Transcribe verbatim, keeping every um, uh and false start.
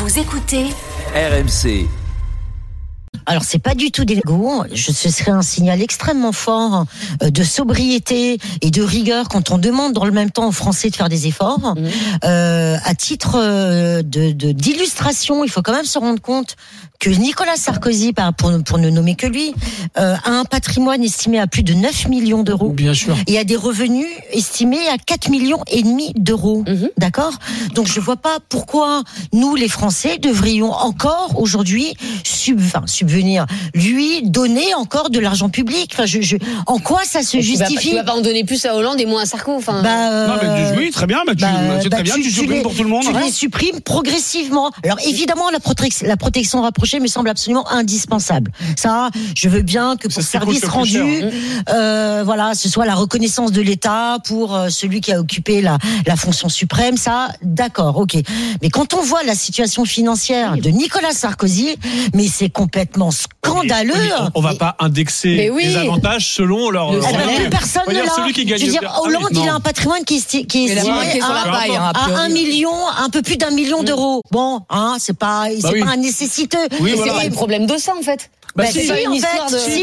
Vous écoutez R M C. Alors, c'est pas du tout dégoûtant. Je, ce serait un signal extrêmement fort euh, de sobriété et de rigueur quand on demande dans le même temps aux Français de faire des efforts. Mmh. Euh, à titre euh, de, de, d'illustration, il faut quand même se rendre compte que Nicolas Sarkozy, pour, pour ne nommer que lui, euh, a un patrimoine estimé à plus de neuf millions d'euros. Bien sûr. Et a des revenus estimés à quatre millions et demi d'euros. Mmh. D'accord ? Donc, je vois pas pourquoi nous, les Français, devrions encore aujourd'hui sub, enfin, subvenir venir lui donner encore de l'argent public. Enfin, je, je, en quoi ça se tu justifie ? Vas pas, tu vas pas en donner plus à Hollande et moins à Sarko. Enfin, bah, euh, non, mais oui, très bien. Bah, tu, bah, c'est bah, très bien. Tu, tu supprimes les, pour tout le monde. Tu hein. les supprimes progressivement. Alors évidemment, la, protection, la protection rapprochée me semble absolument indispensable. Ça, je veux bien que pour ça, service rendu, hein. euh, voilà, ce soit la reconnaissance de l'État pour euh, celui qui a occupé la, la fonction suprême. Ça, d'accord, ok. Mais quand on voit la situation financière de Nicolas Sarkozy, mais c'est complètement scandaleux. Oui, on, on va pas indexer oui. les avantages selon leur. Eh ben, plus personne ne l'a. Celui qui gagne. Je veux dire, Hollande, ah oui, il a un patrimoine qui est, qui est estimé à, paille, hein, à un million, un peu plus d'un million mmh. d'euros. Bon, hein, c'est pas, c'est bah oui. pas un nécessiteux. Oui, c'est voilà. pas le problème de ça en fait. Bah, bah, c'est si, en fait. De... Si,